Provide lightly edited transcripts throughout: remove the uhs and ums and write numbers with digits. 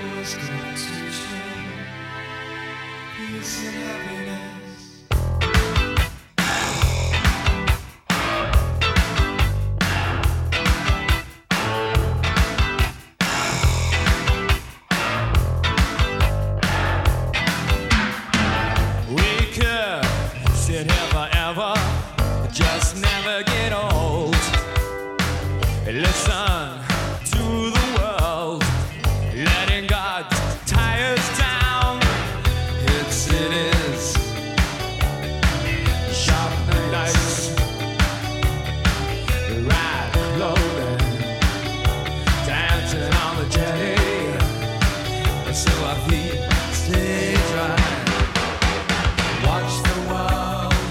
Who's gonna teach me peace and happiness? We could sit here forever, just never get old. Listen to the world, letting God tie us down. Hit cities, sharp nights, right clothing, dancing on the jetty, so our feet stay dry. Watch the world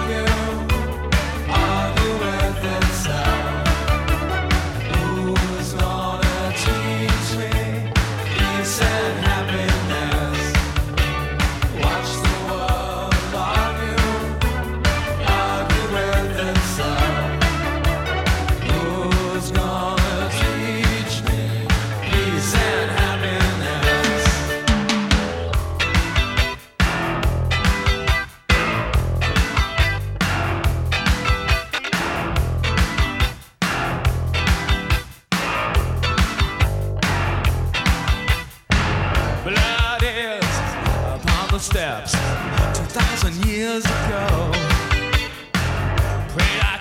argue with itself. Who's gonna teach me peace and happiness? Watch the world argue with itself. Who's gonna teach me peace and happiness? Blood is upon the steps 2,000 years ago. Pray I